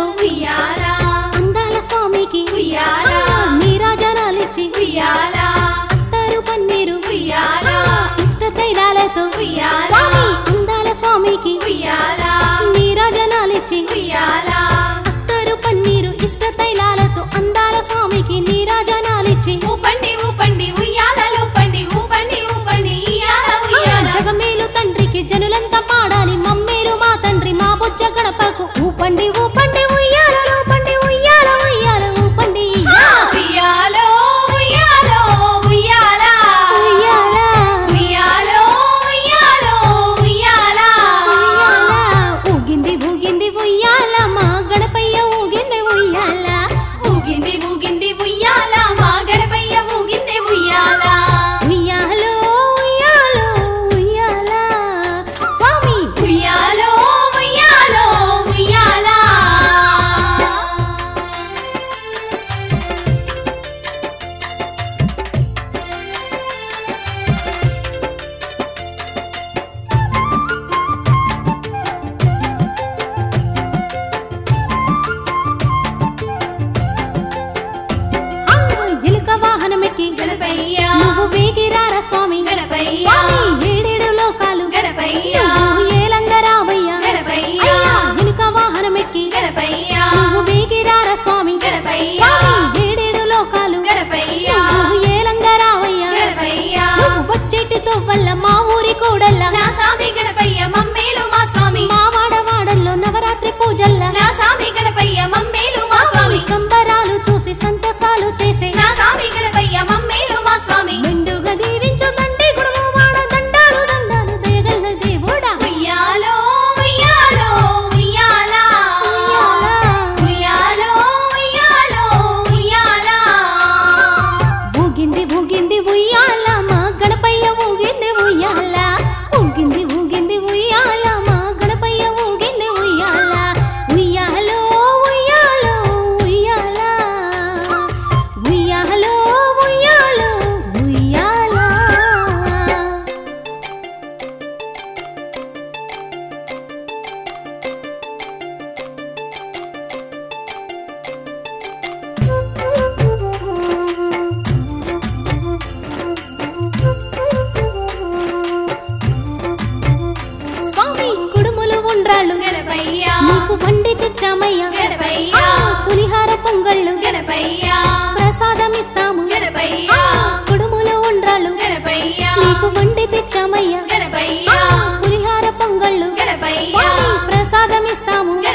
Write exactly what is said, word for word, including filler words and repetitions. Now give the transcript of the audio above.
తైలాలతో ఉయ్యాల అందాల స్వామికి ఉయ్యాల నీరాజనాలిచ్చి ఉయ్యాల అత్తరు పన్నీరు ఉయ్యాల ఇష్ట తైలాలతో ఉయ్యాల అందాల స్వామికి ఉయ్యాల నీరాజనాలిచ్చి ఉయ్యాల అత్తరు పన్నీరు ఇష్ట తైలాలతో అందాల స్వామికి నీరాజనాలిచ్చి ఊపండి ఊపండి ఉయ్యాలలో పండి ఊపండి ఊపండి ఉయ్యాల ఉయ్యాల జగమేలు తండ్రికి జనులంతా పాడాలి మమ్మేలు మా తండ్రి మా బుజ్జ గణపకు ఊపండి ఊపండి ఉయ్యాలలో పండి ఉయ్యాల ఉయ్యాల ఊపండి ఉయ్యాలో ఉయ్యాలో ఉయ్యాల ఉయ్యాల ఉయ్యాలో ఉయ్యాలో ఉయ్యాల ఊగింది ఊగింది ఉయ్యాల మా గణపయ్య ఊగింది ఉయ్యాల ఊగింది ఊగింది ఉయ్యాల మా గణపయ్య ఊగింది ఉయ్యాల ఉయ్యాలో ఉయ్యాలో ఉయ్యాల స్వామి ఉయ్యాలో ఉయ్యాలో ఉయ్యాల ఎలుక వాహనమెక్కి గణపయ్య నువ్వు వేగిరార స్వామి గణపయ్య స్వామి ఏడేడు లోకాలు గణపయ్య నువ్వు ఏలంగ రామయ్య గణపయ్య అయ్యా ఎలుక వాహనమెక్కి గణపయ్య నువ్వు వేగిరార స్వామి గణపయ్య స్వామి ఏడేడు లోకాలు గణపయ్య నువ్వు ఏలంగ రామయ్య గణపయ్య నువ్వు వచ్చేటితో వల్ల మా ఊరి కూడల్ల నా స్వామి గణపయ్య మమ్మేలు మా స్వామి మా వాడవాడల్లో నవరాత్రి పూజల్ల నా స్వామి గణపయ్య మమ్మేలు మా స్వామి సంబరాలు చూసి సంతసాలు చేసే నా స్వామి గణపయ్య మమ్మేలు మా స్వామి మెండుగా దీవించు తండ్రి గుడుము వాడ దండాలు దండాలు దేగల్ల దేవుడా ఉయ్యాలో ఉయ్యాలో ఉయ్యాల ఉయ్యాలో ఉయ్యాలో ఉయ్యాల ఊగింది ఊగింది ఉయ్యాల మా గణపయ్య ఊగింది ఉయ్యాల ఊగింది ఊగింది ఉయ్యాల మా గణపయ్య ఊగింది ఉయ్యాల ఉయ్యాలో ఉయ్యాలో ఉయ్యాల ఉయ్యాలో ఉయ్యాలో ఉయ్యాల స్వామి కుడుములు ఉండ్రాళ్ళు గణపయ్య నీకు వండి తెచ్చామయ్యా గణపయ్య ఆ, పులిహార పొంగళ్ళు గణపయ్య ప్రసాదమిస్తాము గణపయ్య ఆ, కుడుములు ఉండ్రాళ్ళు గణపయ్య నీకు వండి తెచ్చామయ్యా గణపయ్య ఆ, పులిహార పొంగళ్ళు గణపయ్య స్వామి ప్రసాదమిస్తాము